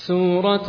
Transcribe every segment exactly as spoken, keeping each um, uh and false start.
سورة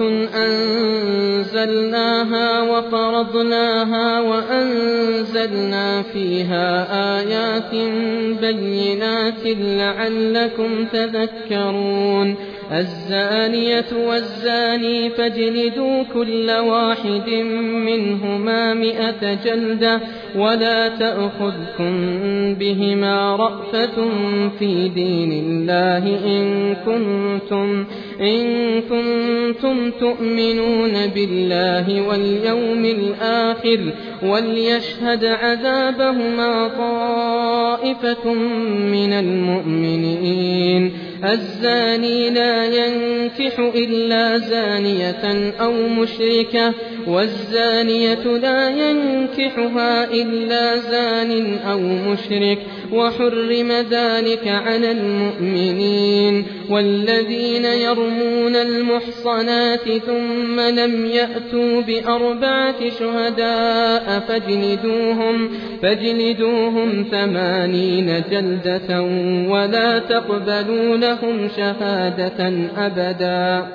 أنزلناها وفرضناها وأنزلنا فيها آيات بينات لعلكم تذكرون. الزانية والزاني فاجلدوا كل واحد منهما مئة جلدة ولا تأخذكم بهما رأفة في دين الله إن كنتم, إن كنتم تؤمنون بالله واليوم الآخر وليشهد عذابهما طائفة من المؤمنين. الزاني لا ينكح إلا زانية أو مشركة والزانية لا ينكحها إلا زان أو مشرك وحرم ذلك على المؤمنين. والذين يرمون المحصنات ثم لم يأتوا بأربعة شهداء فاجلدوهم, فاجلدوهم ثمانين جلدة ولا تقبلوا لهم شهادة أبدا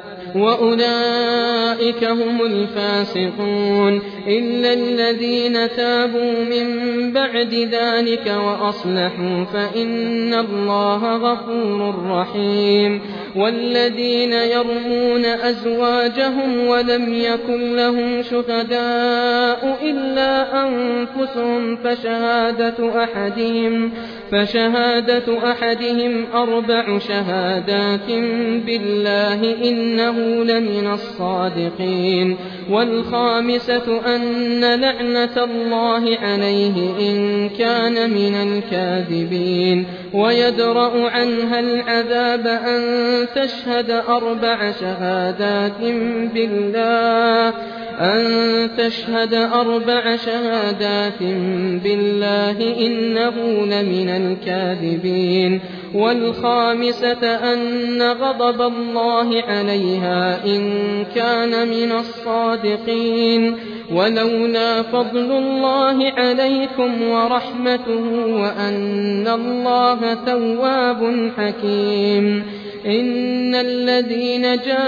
وأولئك هم الفاسقون إلا الذين تابوا من بعد ذلك وأصلحوا فإن الله غفور رحيم. والذين يرمون أزواجهم ولم يكن لهم شهداء إلا أنفسهم فشهادة أحدهم فشهادة أحدهم أربع شهادات بالله إنه لمن الصادقين. والخامسة أن لعنة الله عليه إن كان من الكاذبين. ويدرأ عنها العذاب أن تشهد أربع شهادات بالله أن تشهد أربع شهادات بالله إنه لمن الكاذبين. والخامسة أن غضب الله عليها إن كان من الصادقين. ولولا فضل الله عليكم ورحمته وأن الله تواب حكيم. إن الذين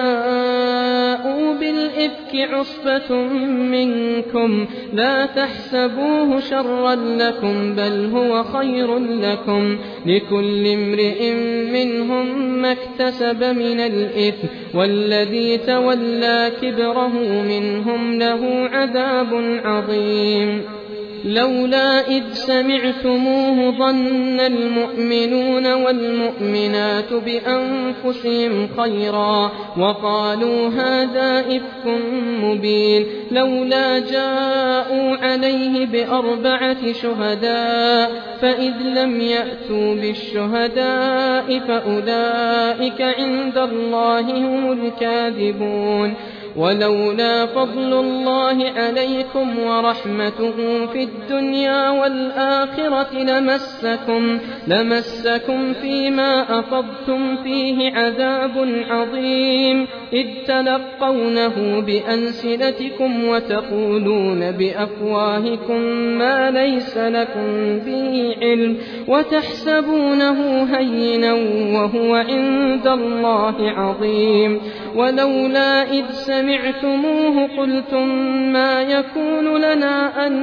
جاءوا بالإفك عصبة منكم لا تحسبوه شرا لكم بل هو خير لكم لكل امرئ منهم ما اكتسب من الإثم والذي تولى كبره منهم له عذاب عظيم. لولا إذ سمعتموه ظن المؤمنون والمؤمنات بأنفسهم خيرا وقالوا هذا إفك مبين. لولا جاءوا عليه بأربعة شهداء فإذ لم يأتوا بالشهداء فأولئك عند الله هم الكاذبون. ولولا فضل الله عليكم ورحمته في الدنيا والآخرة لمسكم, لمسكم فيما أفضتم فيه عذاب عظيم إذ تلقونه بألسنتكم وتقولون بأفواهكم ما ليس لكم به علم وتحسبونه هينا وهو عند الله عظيم. ولولا إذ سمعتموه قلتم ما يكون لنا أن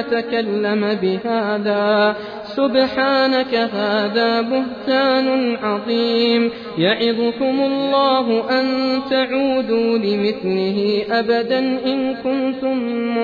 نتكلم بهذا سبحانك هذا بهتان عظيم. يعظكم الله أن تعودوا لمثله أبدا إن كنتم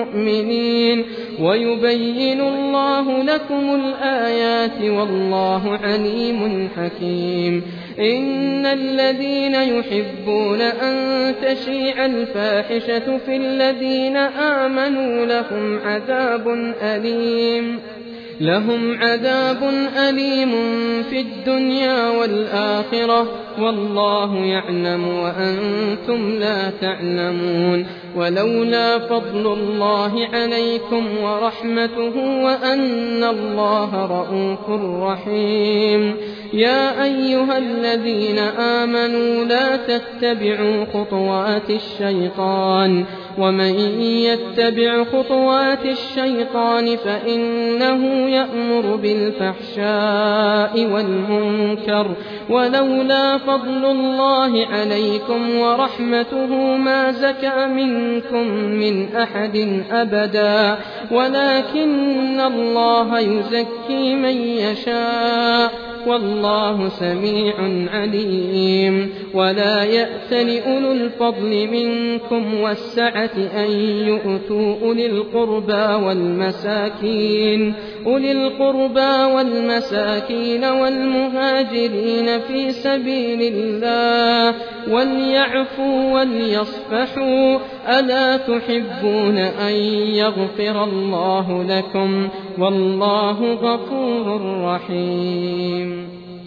مؤمنين ويبين الله لكم الآيات والله عليم حكيم. إن الذين يحبون أن تشيع الفاحشة في الذين آمنوا لهم عذاب أليم لهم عذاب أليم في الدنيا والآخرة والله يعلم وأنتم لا تعلمون. ولولا فضل الله عليكم ورحمته وأن الله رءوف رحيم يا أيها الذين آمنوا لا تتبعوا خطوات الشيطان ومن يتبع خطوات الشيطان فإنه يأمر بالفحشاء والمنكر ولولا فضل الله عليكم ورحمته ما زكى منكم من أحد أبدا ولكن الله يزكي من يشاء والله سميع عليم. ولا يأتل أولو الفضل منكم والسعة أن يؤتوا أولي القربى والمساكين أولي القربى والمساكين والمهاجرين في سبيل الله وليعفوا وليصفحوا ألا تحبون أن يغفر الله لكم والله غفور رحيم.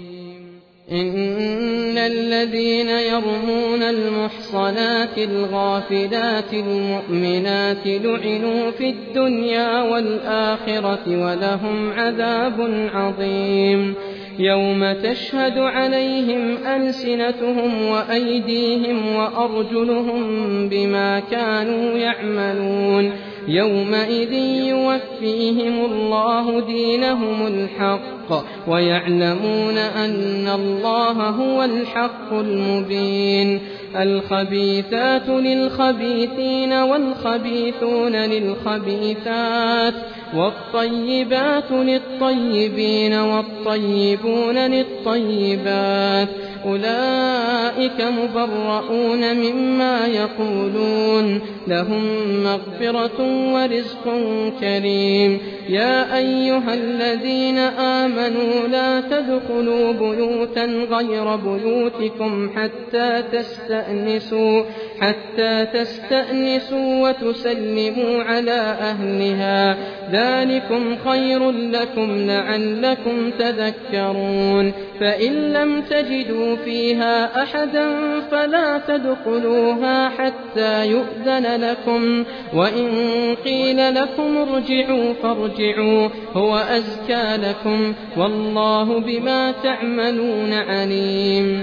إن الذين يرمون المحصنات الغافلات المؤمنات لعنوا في الدنيا والآخرة ولهم عذاب عظيم. يوم تشهد عليهم ألسنتهم وأيديهم وأرجلهم بما كانوا يعملون يومئذ يوفيهم الله دينهم الحق ويعلمون أن الله هو الحق المبين. الخبيثات للخبيثين والخبيثون للخبيثات والطيبات للطيبين والطيبون للطيبات أولئك مبرؤون مما يقولون لهم مغفرة ورزق كريم. يا أيها الذين آمنوا لا تدخلوا بيوتا غير بيوتكم حتى تستأنسوا حتى تستأنسوا وتسلموا على أهلها ذلكم خير لكم لعلكم تذكرون. فإن لم تجدوا فيها أحدا فلا تدخلوها حتى يؤذن لكم وإن قيل لكم ارجعوا فارجعوا هو أزكى لكم والله بما تعملون عليم.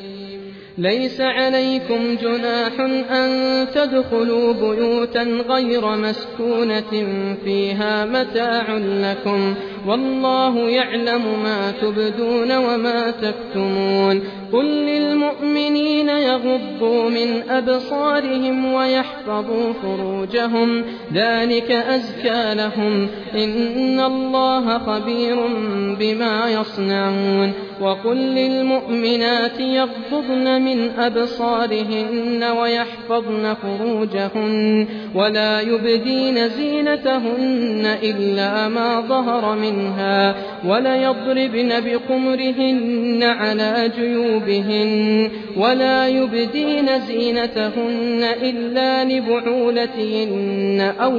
ليس عليكم جناح أن تدخلوا بيوتا غير مسكونة فيها متاع لكم والله يعلم ما تبدون وما تكتمون. قل للمؤمنين يغضوا من أبصارهم ويحفظوا فروجهم ذلك أزكى لهم إن الله خبير بما يصنعون. وقل للمؤمنات يغضضن من أبصارهن ويحفظن فروجهن ولا يبدين زينتهن إلا ما ظهر منها وليضربن بخمرهن على جيوبهن ولا يبدين زينتهن إلا لبعولتهن أو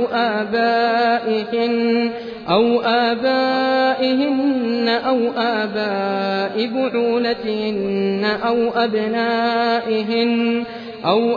آبائهن أو آبائهن أو آباء بعولتهن أو أبنائهن أو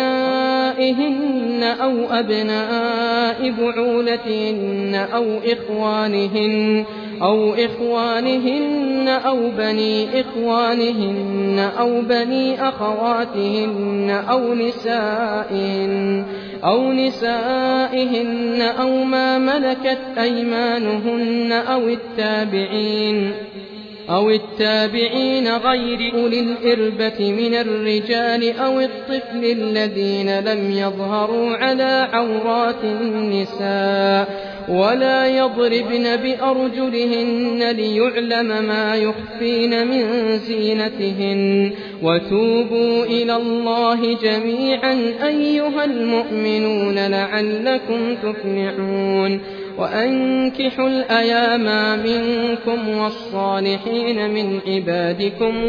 أبنائهن أو أبناء بعولتهن أو إخوانهن أو إخوانهن أو بني إخوانهن أو بني أخواتهن أو نسائهن أو نسائهن أو ما ملكت أيمانهن أو التابعين أو التابعين غير أولي الإربة من الرجال أو الطفل الذين لم يظهروا على عورات النساء ولا يضربن بأرجلهن ليعلم ما يخفين من زينتهن. وتوبوا إلى الله جميعا أيها المؤمنون لعلكم تفلحون. وأنكحوا الأيام منكم والصالحين من عبادكم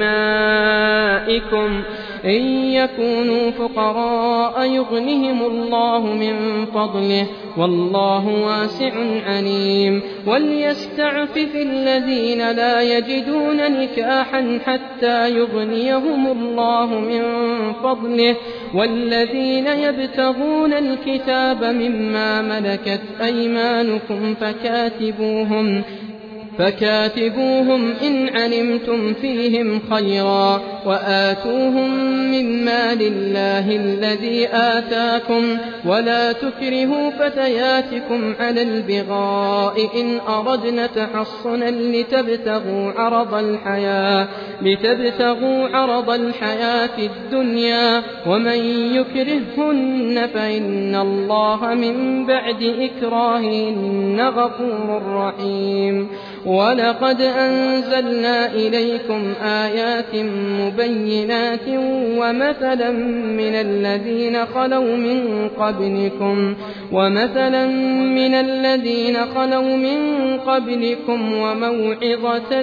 وإمائكم إن يكونوا فقراء يغنهم الله من فضله والله واسع عليم. وليستعفف الذين لا يجدون نكاحا حتى يغنيهم الله من فضله والذين يبتغون الكتاب مما ملكت أيمانكم فكاتبوهم فكاتبوهم إن علمتم فيهم خيرا وآتوهم من مال الله الذي آتاكم ولا تكرهوا فتياتكم على البغاء إن أردنا تحصنا لتبتغوا عرض الحياة, لتبتغوا عرض الحياة الدنيا ومن يكرههن فإن الله من بعد إكراههن غفور رحيم. ولقد أنزلنا إليكم آيات مبينات ومثلا من الذين خلوا من قبلكم ومثلا من الذين خلوا من قبلكم وموعظة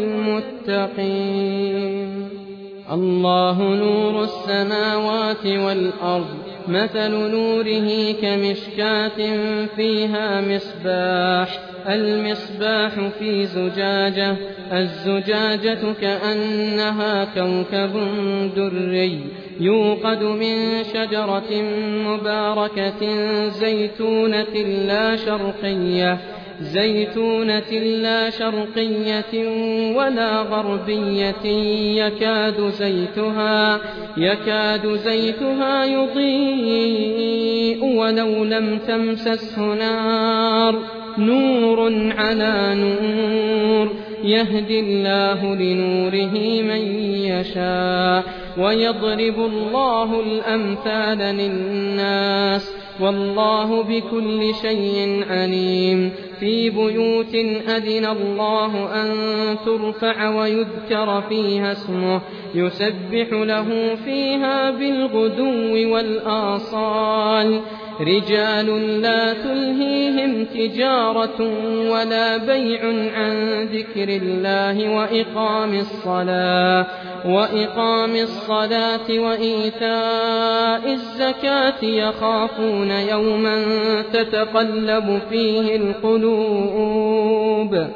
للمتقين. الله نور السماوات والأرض مثل نوره كمشكاة فيها مصباح المصباح في زجاجة الزجاجة كأنها كوكب دري يوقد من شجرة مباركة زيتونة لا شرقية زيتونة لا شرقية ولا غربية يكاد زيتها يكاد زيتها يضيء ولو لم تمسسه نار نور على نور يهدي الله لنوره من يشاء ويضرب الله الأمثال للناس والله بكل شيء عليم. في بيوت أذن الله أن ترفع ويذكر فيها اسمه يسبح له فيها بالغدو والآصال رجال لا تلهيهم تجارة ولا بيع عن ذكر الله وإقام الصلاة وإقام الصلاة وإيتاء الزكاة يخافون يوما تتقلب فيه القلوب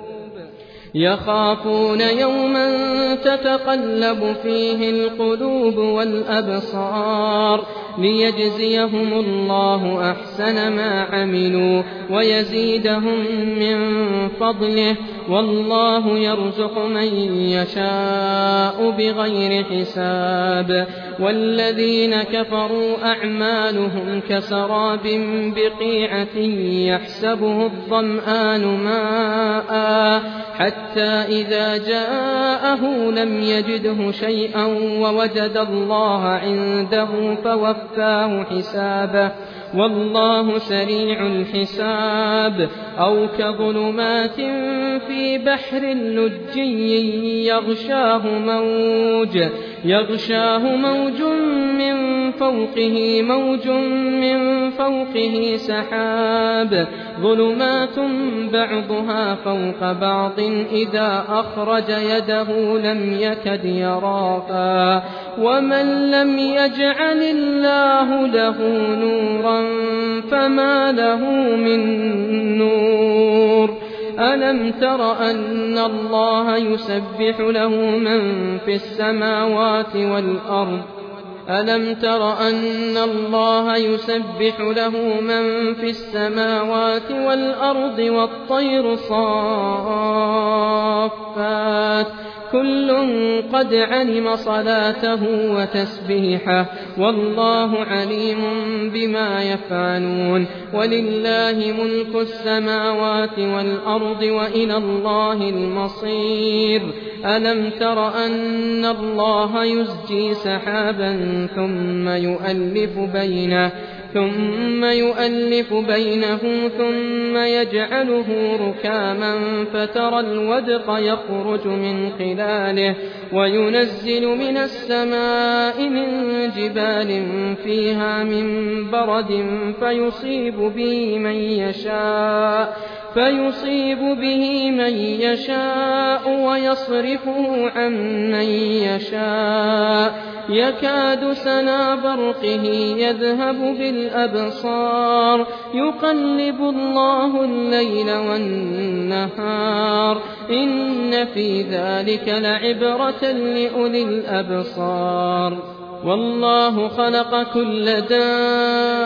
يخافون يوما تتقلب فيه القلوب والأبصار ليجزيهم الله أحسن ما عملوا ويزيدهم من فضله والله يرزق من يشاء بغير حساب. والذين كفروا أعمالهم كسراب بقيعة يحسبه الظمآن ماء حتى إذا جاءه لم يجده شيئا ووجد الله عنده فوفاه حسابه والله سريع الحساب. أو كظلمات في بحر لجي يغشاه موج يغشاه موج من فوقه موج من فوقه سحاب ظلمات بعضها فوق بعض إذا أخرج يده لم يكد يراها ومن لم يجعل الله له نورا فما له من نور. ألم تر أن الله يسبح له من في السماوات والأرض ألم تر أن الله يسبح له من في السماوات والأرض والطير صافات كل قد علم صلاته وتسبيحه والله عليم بما يفعلون. ولله ملك السماوات والأرض وإلى الله المصير. ألم تر أن الله يزجي سحابا ثم يؤلف بينه ثم يؤلف بينه ثم يجعله ركاما فترى الودق يخرج من خلاله وينزل من السماء من جبال فيها من برد فيصيب به من يشاء فيصيب به من يشاء ويصرفه عن من يشاء يكاد سنا برقه يذهب بالأبصار يقلب الله الليل والنهار إن في ذلك لعبرة لأولي الأبصار. والله خلق كل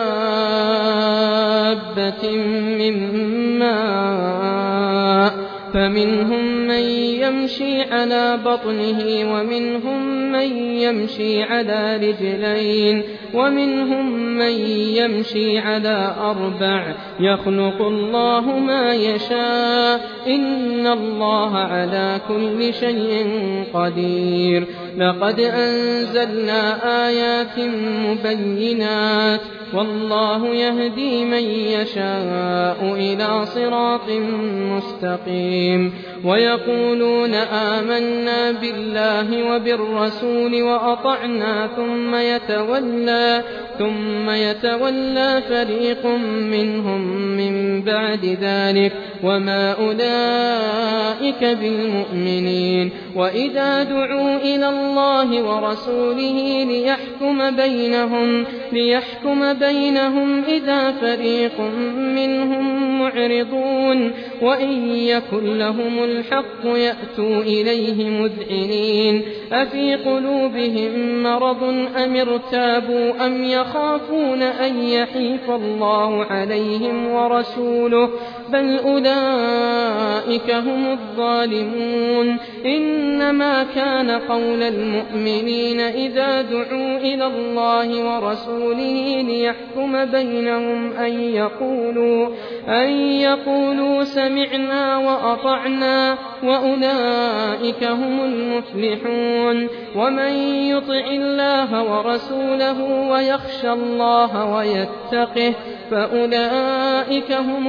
دابة من ماء فمنهم من يمشي على بطنه ومنهم من يمشي على رجلين ومنهم من يمشي على أربع يخلق الله ما يشاء إن الله على كل شيء قدير لقد أنزلنا آيات مبينات والله يهدي من يشاء إلى صراط مستقيم ويقولون آمنا بالله وبالرسول وأطعنا ثم يتولى ثم يتولى فريق منهم من بعد ذلك وما أولئك بالمؤمنين وإذا دعوا إلى الله ورسوله ليحكم بينهم ليحكم بينهم إذا فريق منهم معرضون وإن يكن لهم الحق يأتوا إليه مذعنين أفي قلوبهم مرض أم ارتابوا أم يخافون أن يحيف الله عليهم ورسوله بل أولئك هم الظالمون إنما كان قول المؤمنين إذا دعوا إلى الله ورسوله ليحكم بينهم أن يقولوا أن يقولوا سمعنا وأطعنا وأولئك هم المفلحون ومن يطع الله ورسوله ويخشى الله ويتقه فأولئك هم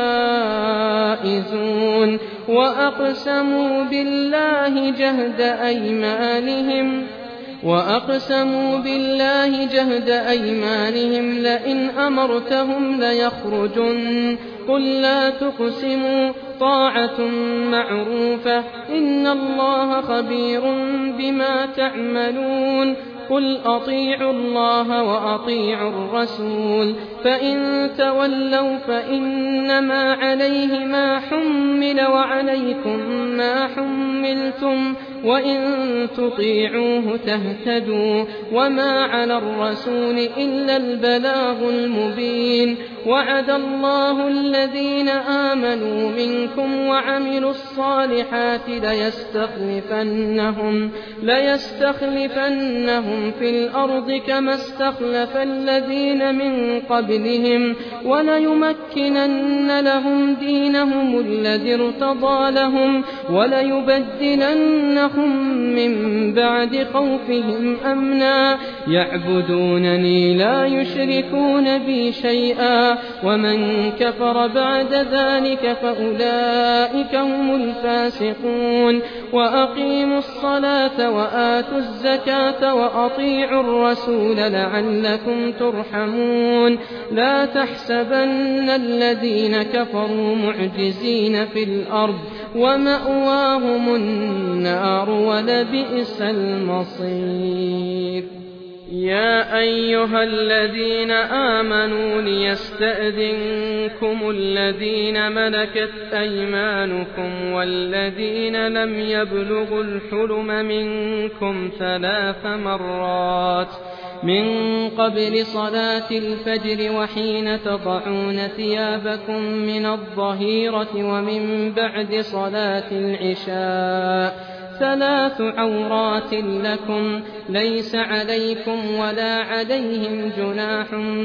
الفائزون وأقسموا بالله جهد أيمانهم وأقسموا بالله جهد أيمانهم لئن أمرتهم ليخرجن قل لا تقسموا طاعة معروفة إن الله خبير بما تعملون قل أطيعوا الله وأطيعوا الرسول فإن تولوا فإنما عليه ما حمل وعليكم ما حملتم وإن تطيعوه تهتدوا وما على الرسول إلا البلاغ المبين وعد الله الذين آمنوا منكم وعملوا الصالحات ليستخلفنهم, ليستخلفنهم في الأرض كما استخلف الذين من قبلهم وليمكنن لهم دينهم الذي ارتضى لهم وليبدلنهم من بعد خوفهم أمنا يعبدونني لا يشركون بي شيئا ومن كفر بعد ذلك فأولئك هم الفاسقون وأقيموا الصلاة وآتوا الزكاة وأطيعوا الرسول لعلكم ترحمون لا تحسبن الذين كفروا معجزين في الأرض ومأواهم النار ولبئس المصير يا أيها الذين آمنوا ليستأذنكم الذين ملكت أيمانكم والذين لم يبلغوا الحلم منكم ثلاث مرات من قبل صلاة الفجر وحين تضعون ثيابكم من الظهيرة ومن بعد صلاة العشاء ثلاث عورات لكم ليس عليكم ولا عليهم جناح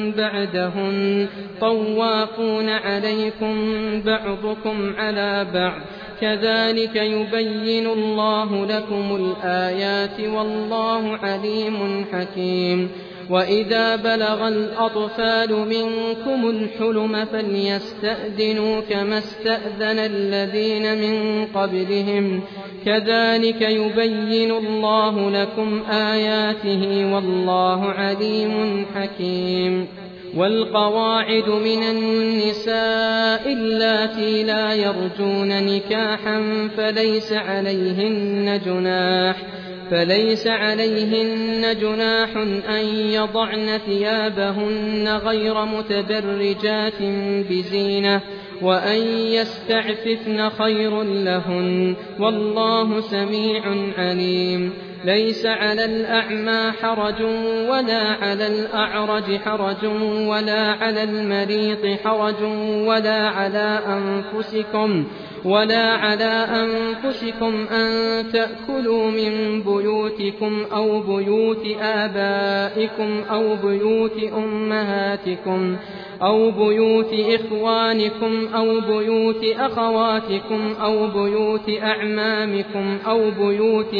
بعدهن طوافون عليكم بعضكم على بعض كذلك يبين الله لكم الآيات والله عليم حكيم وإذا بلغ الأطفال منكم الحلم فليستأذنوا كما استأذن الذين من قبلهم كذلك يبين الله لكم آياته والله عليم حكيم والقواعد من النساء اللاتي لا يرجون نكاحا فليس عليهن جناح فليس عليهن جناح أن يضعن ثيابهن غير متبرجات بزينة وأن يستعففن خير لهن والله سميع عليم ليس على الأعمى حرج ولا على الأعرج حرج ولا على المريض حرج ولا على أنفسكم ولا على أنفسكم أن تأكلوا من بيوتكم أو بيوت آبائكم أو بيوت أمهاتكم أو بيوت إخوانكم أو بيوت أخواتكم أو بيوت أعمامكم أو بيوت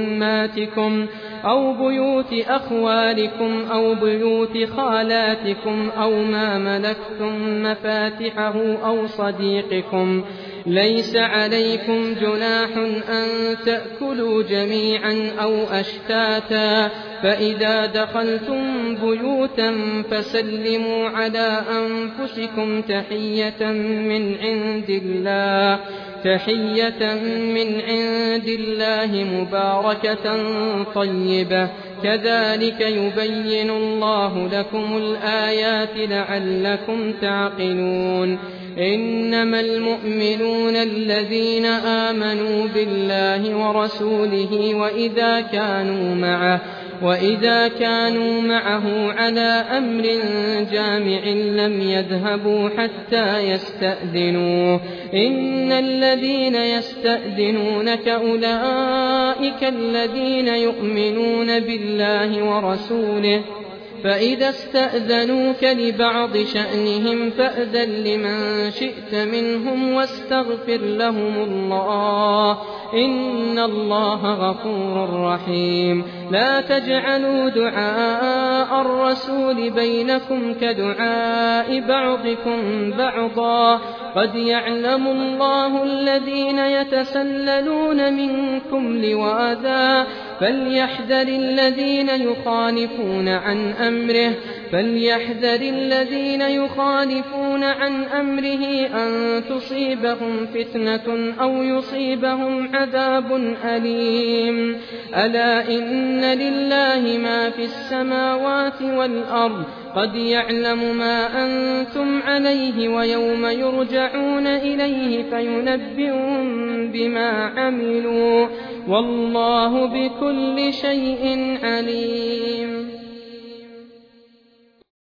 عماتكم أو بيوت أخوالكم أو بيوت خالاتكم أو ما ملكتم مفاتحه أو صديقكم. ليس عليكم جناح أن تأكلوا جميعا أو أشتاتا، فإذا دخلتم بيوتا فسلموا على أنفسكم تحية من عند الله تحية من عند الله مباركة طيبة، كذلك يبين الله لكم الآيات لعلكم تعقلون. إنما المؤمنون الذين آمنوا بالله ورسوله وإذا كانوا معه وإذا كانوا معه على أمر جامع لم يذهبوا حتى يستأذنوه. إن الذين يستأذنونك أولئك الذين يؤمنون بالله ورسوله، فإذا استأذنوك لبعض شأنهم فأذن لمن شئت منهم واستغفر لهم الله، إن الله غفور رحيم. لا تجعلوا دعاء الرسول بينكم كدعاء بعضكم بعضا، قد يعلم الله الذين يتسللون منكم لواذا، فليحذر الذين يخالفون عن أمره فليحذر الذين يخالفون عن أمره أن تصيبهم فتنة أو يصيبهم عذاب أليم. ألا إن لله ما في السماوات والأرض، قد يعلم ما أنتم عليه ويوم يرجعون إليه فينبئهم بما عملوا، والله بكل شيء عليم.